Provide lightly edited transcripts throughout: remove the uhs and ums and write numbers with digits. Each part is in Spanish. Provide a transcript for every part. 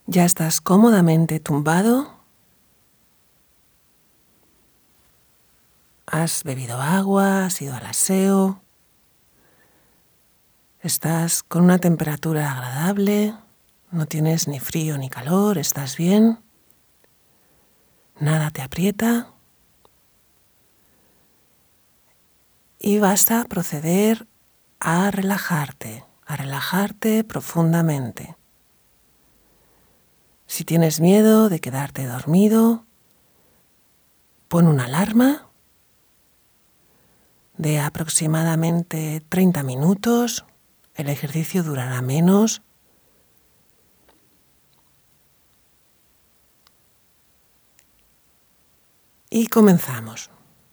Ya estás cómodamente tumbado. Has bebido agua, has ido al aseo. Estás con una temperatura agradable. No tienes ni frío ni calor, estás bien. Nada te aprieta. Y vas a proceder a relajarte profundamente. Si tienes miedo de quedarte dormido, pon una alarma de aproximadamente 30 minutos. El ejercicio durará menos. Y comenzamos.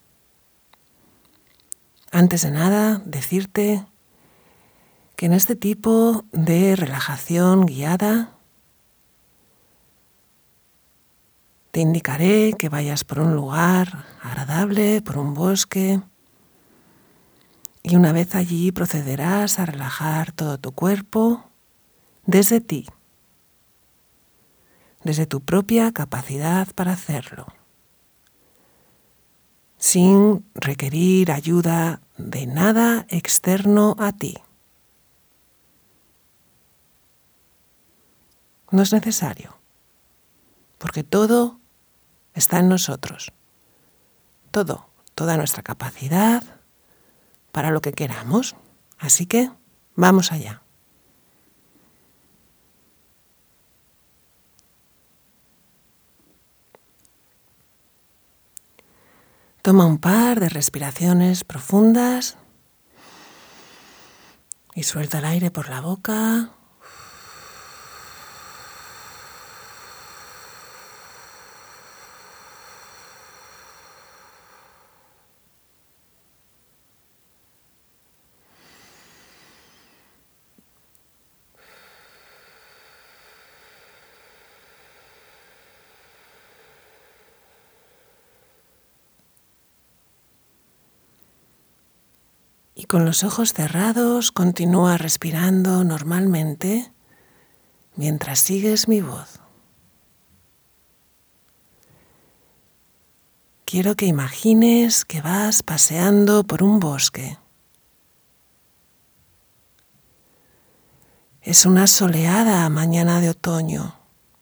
Antes de nada, decirte que en este tipo de relajación guiada te indicaré que vayas por un lugar agradable, por un bosque, y una vez allí procederás a relajar todo tu cuerpo desde ti, desde tu propia capacidad para hacerlo, sin requerir ayuda de nada externo a ti. No es necesario, porque todo está en nosotros. Toda nuestra capacidad para lo que queramos. Así que vamos allá. Toma un par de respiraciones profundas y suelta el aire por la boca. Y con los ojos cerrados continúa respirando normalmente mientras sigues mi voz. Quiero que imagines que vas paseando por un bosque. Es una soleada mañana de otoño.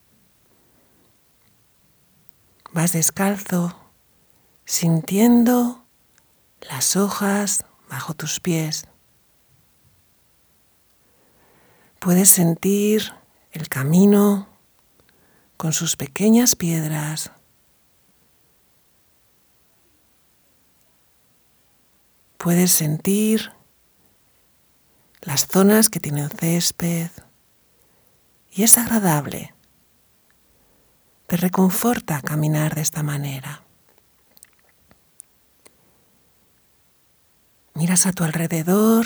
Vas descalzo, sintiendo las hojas bajo tus pies. Puedes sentir el camino con sus pequeñas piedras. Puedes sentir las zonas que tienen césped y es agradable. Te reconforta caminar de esta manera. Miras a tu alrededor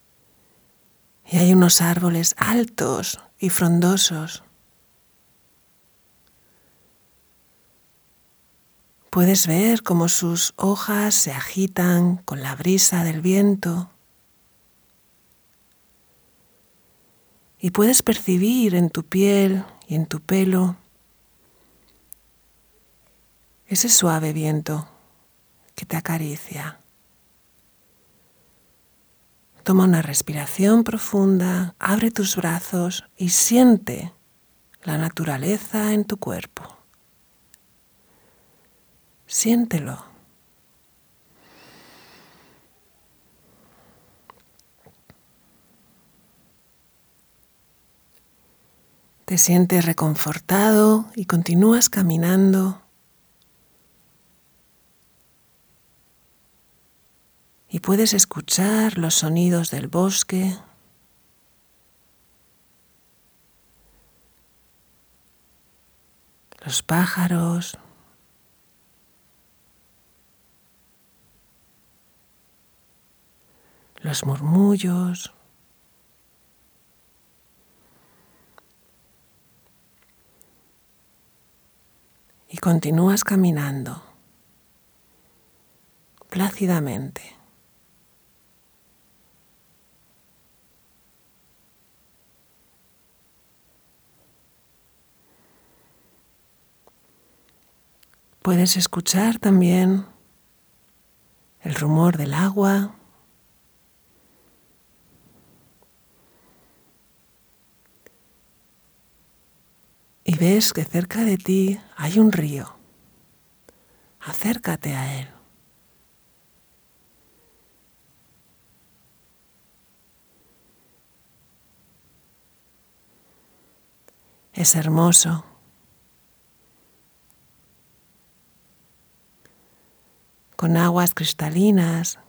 y hay unos árboles altos y frondosos. Puedes ver cómo sus hojas se agitan con la brisa del viento. Y puedes percibir en tu piel y en tu pelo ese suave viento que te acaricia. Toma una respiración profunda, abre tus brazos y siente la naturaleza en tu cuerpo. Siéntelo. Te sientes reconfortado y continúas caminando. Y puedes escuchar los sonidos del bosque, los pájaros, los murmullos. Y continúas caminando plácidamente. Puedes escuchar también el rumor del agua. Y ves que cerca de ti hay un río. Acércate a él. Es hermoso. Con aguas cristalinas.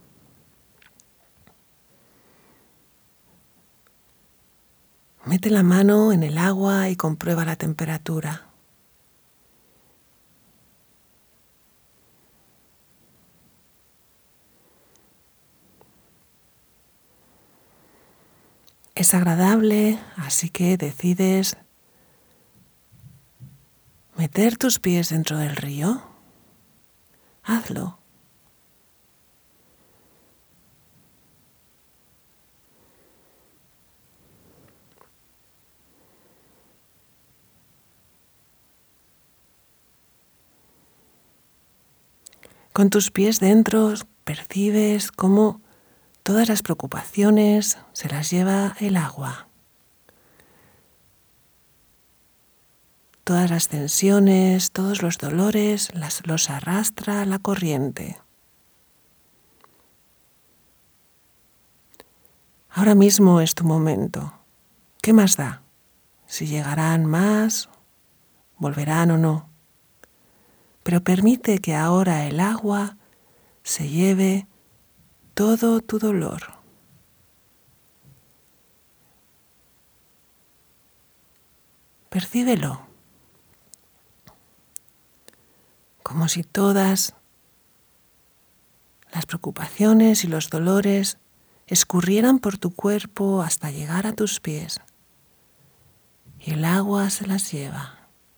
Mete la mano en el agua y comprueba la temperatura. Es agradable, así que decides meter tus pies dentro del río. Hazlo. Con tus pies dentro percibes cómo todas las preocupaciones se las lleva el agua. Todas las tensiones, todos los dolores los arrastra la corriente. Ahora mismo es tu momento. ¿Qué más da? Si llegarán más, volverán o no. Pero permite que ahora el agua se lleve todo tu dolor. Percíbelo, como si todas las preocupaciones y los dolores escurrieran por tu cuerpo hasta llegar a tus pies. Y el agua se las lleva.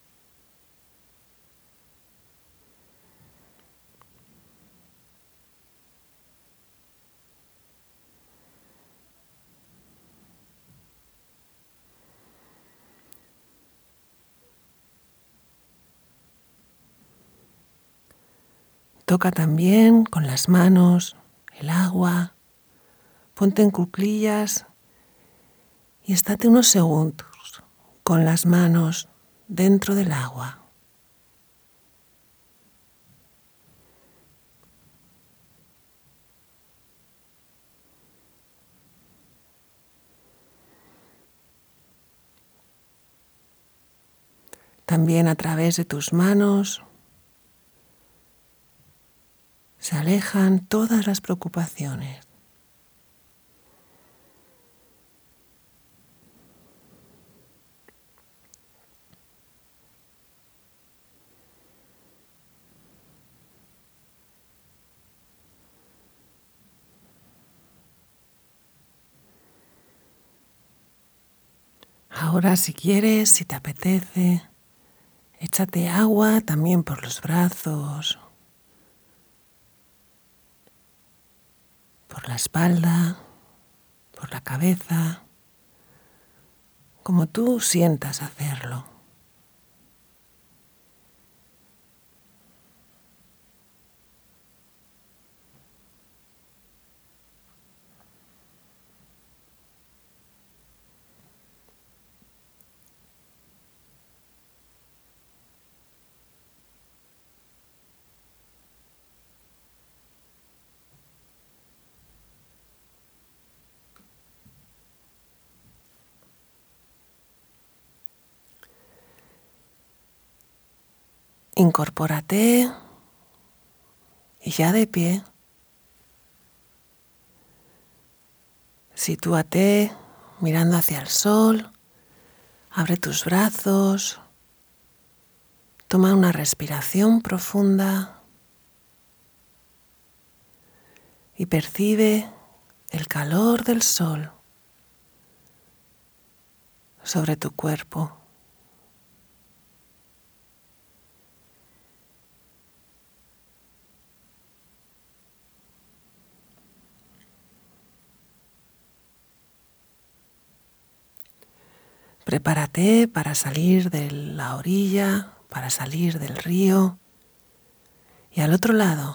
Toca también con las manos el agua, ponte en cuclillas y estate unos segundos con las manos dentro del agua. También a través de tus manos se alejan todas las preocupaciones. Ahora, si quieres, si te apetece, échate agua también por los brazos, por la espalda, por la cabeza, como tú sientas hacerlo. Incorpórate y ya de pie, sitúate mirando hacia el sol, abre tus brazos, toma una respiración profunda y percibe el calor del sol sobre tu cuerpo. Prepárate para salir de la orilla, para salir del río Y al otro lado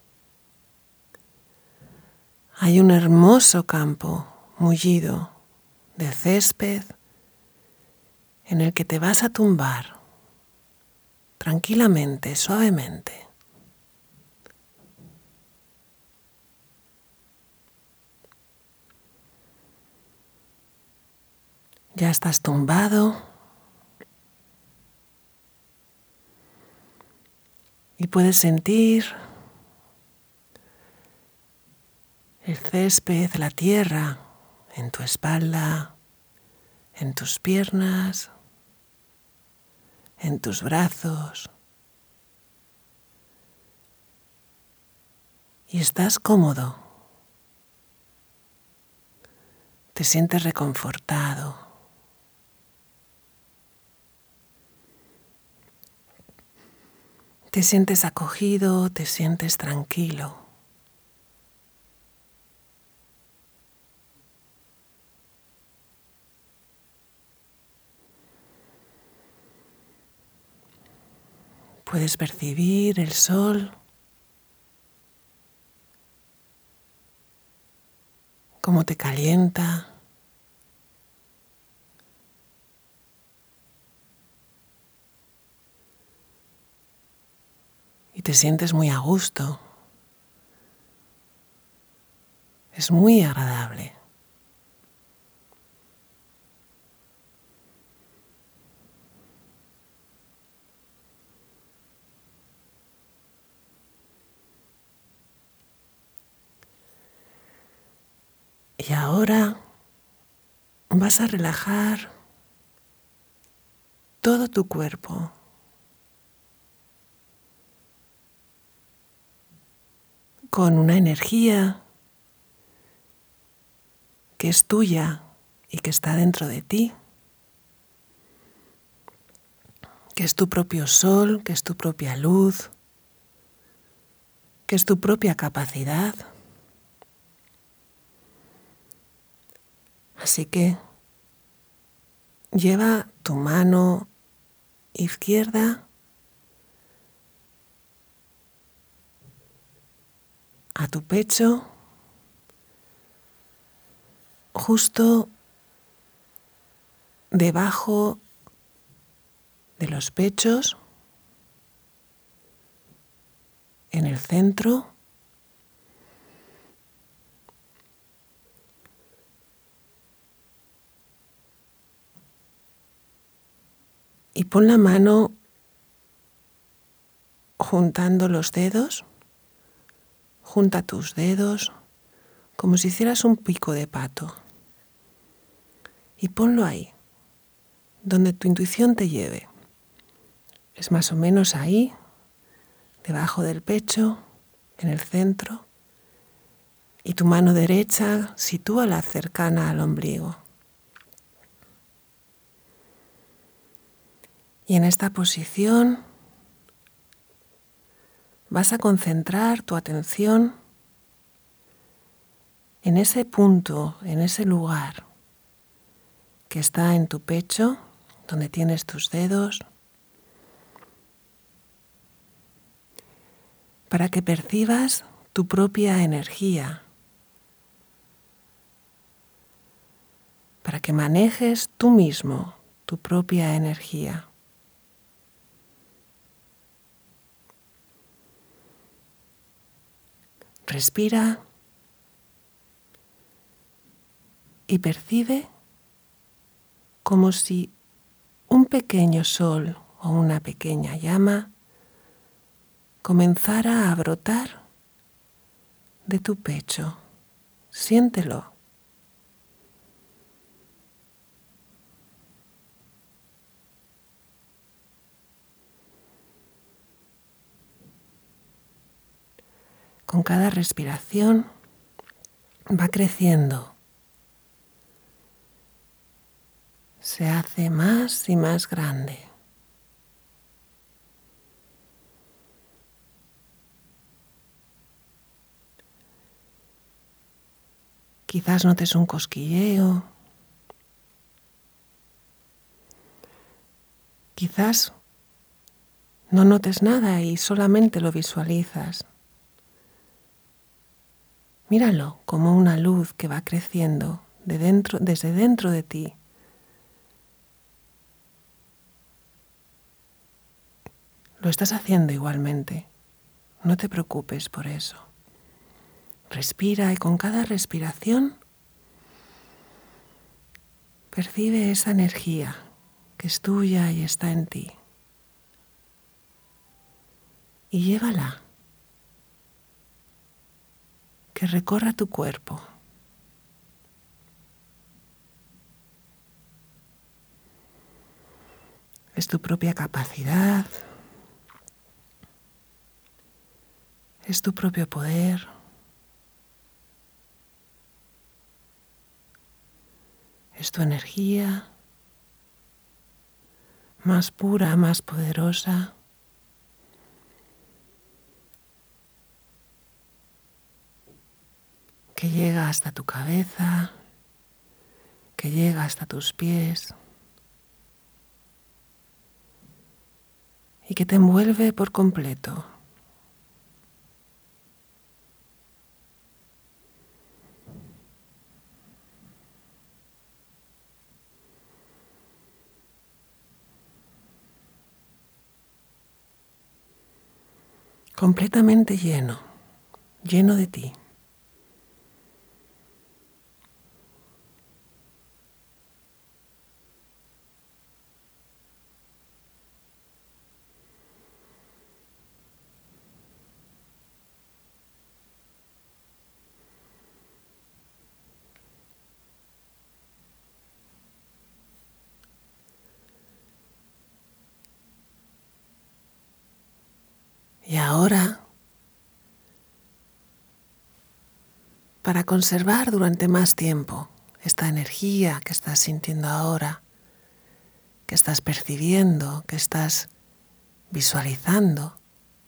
hay un hermoso campo mullido de césped en el que te vas a tumbar tranquilamente, suavemente. Ya estás tumbado y puedes sentir el césped, la tierra en tu espalda, en tus piernas, en tus brazos. Y estás cómodo. Te sientes reconfortado. Te sientes acogido, te sientes tranquilo. Puedes percibir el sol, cómo te calienta. Y te sientes muy a gusto. Es muy agradable. Y ahora vas a relajar todo tu cuerpo. Con una energía que es tuya y que está dentro de ti, que es tu propio sol, que es tu propia luz, que es tu propia capacidad. Así que lleva tu mano izquierda a tu pecho, justo debajo de los pechos, en el centro. Y pon la mano juntando los dedos, junta tus dedos como si hicieras un pico de pato. Y ponlo ahí, donde tu intuición te lleve. Es más o menos ahí, debajo del pecho, en el centro. Y tu mano derecha sitúala cercana al ombligo. Y en esta posición vas a concentrar tu atención en ese punto, en ese lugar que está en tu pecho, donde tienes tus dedos, para que percibas tu propia energía, para que manejes tú mismo tu propia energía. Respira y percibe como si un pequeño sol o una pequeña llama comenzara a brotar de tu pecho. Siéntelo. Con cada respiración va creciendo. Se hace más y más grande. Quizás notes un cosquilleo. Quizás No notes nada y solamente lo visualizas. Míralo como una luz que va creciendo desde dentro de ti. Lo estás haciendo igualmente. No te preocupes por eso. Respira y con cada respiración percibe esa energía que es tuya y está en ti. Y llévala, que recorra tu cuerpo. Es tu propia capacidad, es tu propio poder, es tu energía más pura, más poderosa. Que llega hasta tu cabeza, que llega hasta tus pies y que te envuelve por completo. Completamente lleno, lleno de ti. Y ahora, para conservar durante más tiempo esta energía que estás sintiendo ahora, que estás percibiendo, que estás visualizando,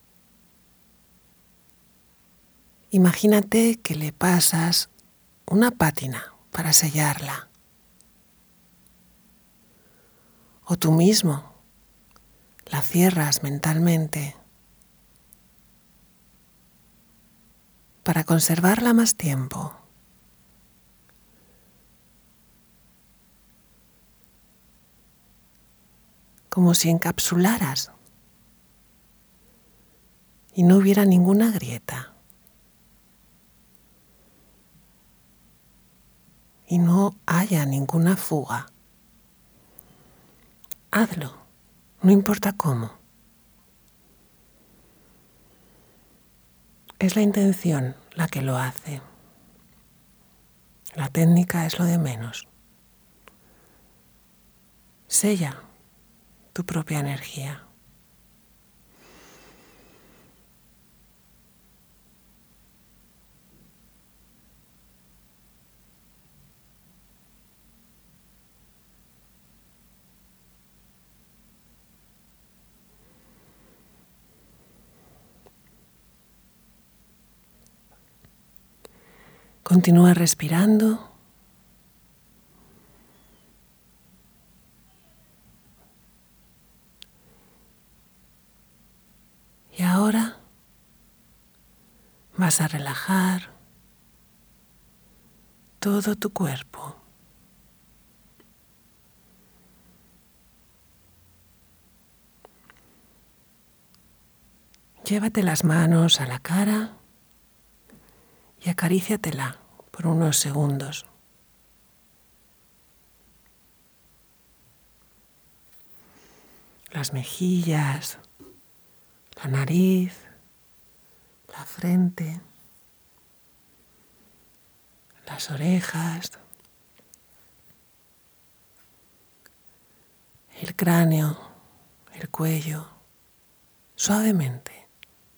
imagínate que le pasas una pátina para sellarla. O tú mismo la cierras mentalmente para conservarla más tiempo. Como si encapsularas y no hubiera ninguna grieta. Y no haya ninguna fuga. Hazlo, no importa cómo. Es la intención la que lo hace. La técnica es lo de menos. Sella tu propia energía. Continúa respirando. Y ahora vas a relajar todo tu cuerpo. Llévate las manos a la cara y acaríciatela por unos segundos. Las mejillas, la nariz, la frente, las orejas, el cráneo, el cuello, suavemente.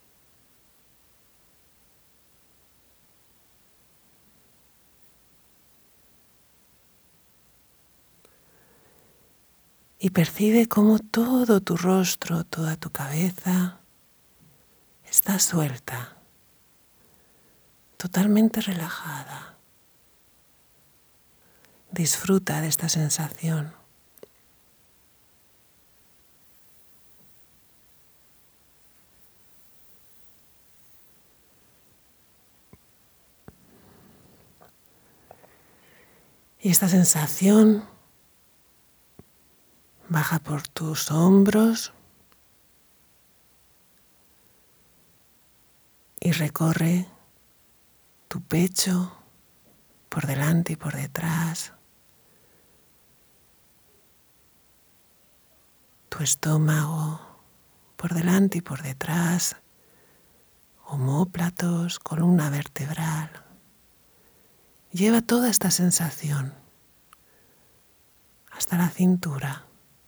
Y percibe cómo todo tu rostro, toda tu cabeza está suelta, totalmente relajada. Disfruta de esta sensación. Y esta sensación baja por tus hombros y recorre tu pecho por delante y por detrás, tu estómago por delante y por detrás, omóplatos, columna vertebral. Lleva toda esta sensación hasta la cintura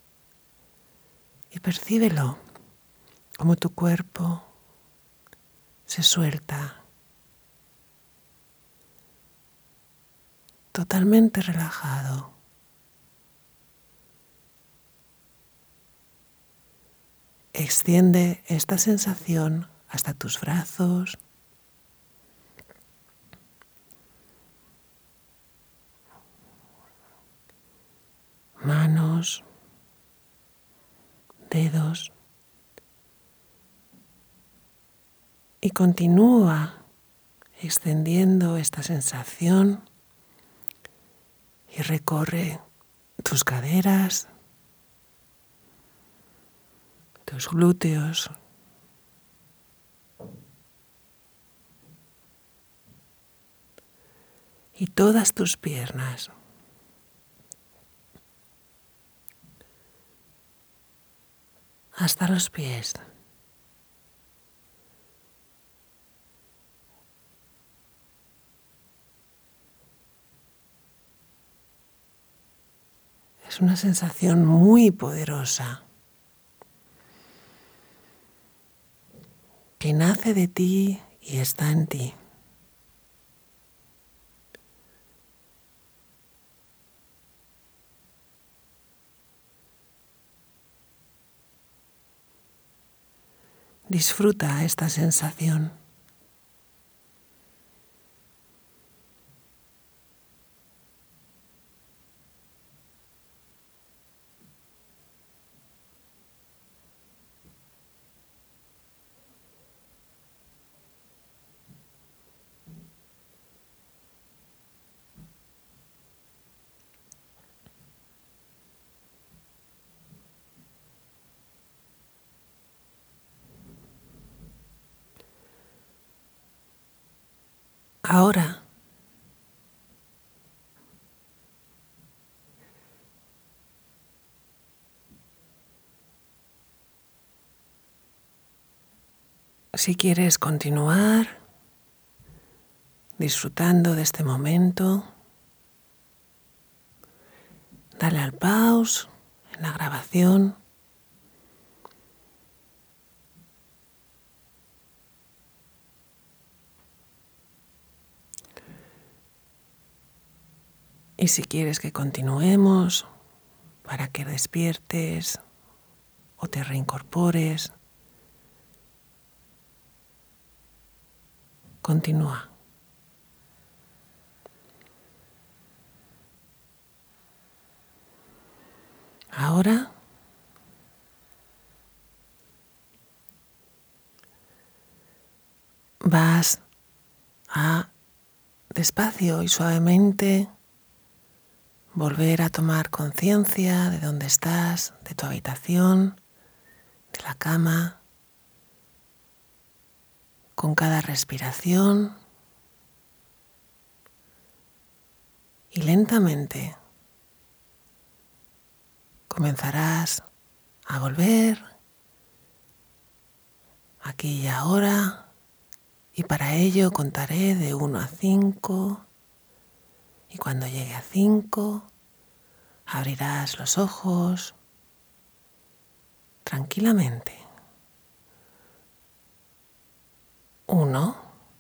y percíbelo como tu cuerpo se suelta, totalmente relajado. Extiende esta sensación hasta tus brazos, manos, dedos y continúa extendiendo esta sensación y recorre tus caderas, tus glúteos, y todas tus piernas. Hasta los pies. Es una sensación muy poderosa que nace de ti y está en ti. Disfruta esta sensación. Ahora, si quieres continuar disfrutando de este momento, dale al pause en la grabación y si quieres que continuemos para que despiertes o te reincorpores, continúa. Ahora vas a despacio y suavemente volver a tomar conciencia de dónde estás, de tu habitación, de la cama. Con cada respiración y lentamente comenzarás a volver aquí y ahora, y para ello contaré de 1 a 5 y cuando llegue a 5 abrirás los ojos tranquilamente. 1.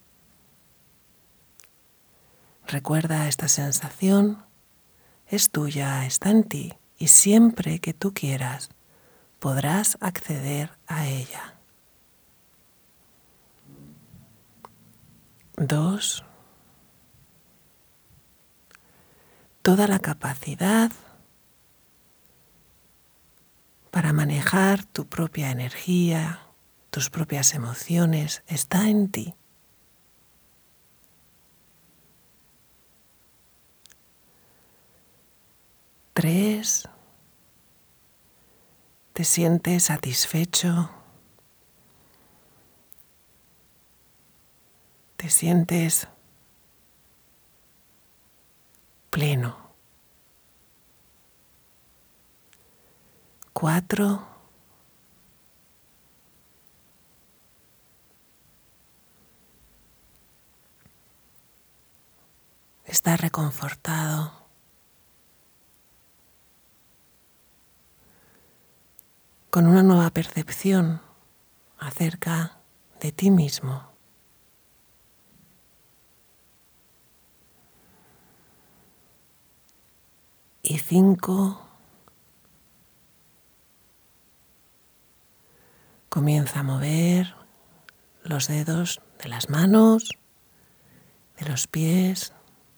Recuerda, esta sensación es tuya, está en ti y siempre que tú quieras podrás acceder a ella. 2. Toda la capacidad para manejar tu propia energía, tus propias emociones, está en ti. 3. Te sientes satisfecho. Te sientes pleno. 4. Estás reconfortado. Con una nueva percepción acerca de ti mismo. Y 5. Comienza a mover los dedos de las manos, de los pies.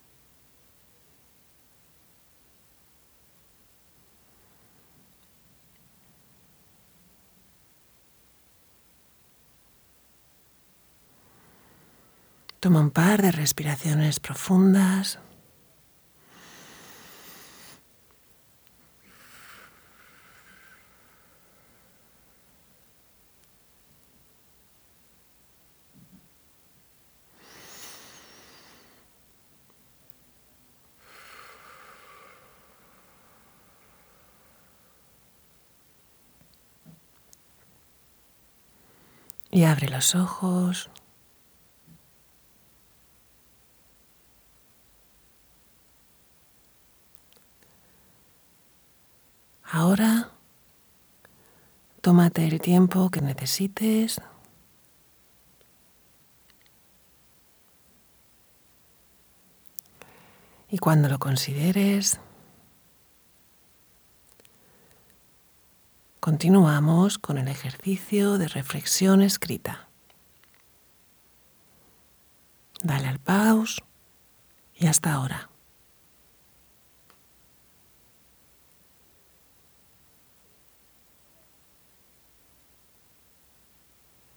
Toma un par de respiraciones profundas. Y abre los ojos. Ahora, tómate el tiempo que necesites. Y cuando lo consideres, continuamos con el ejercicio de reflexión escrita. Dale al pause y hasta ahora.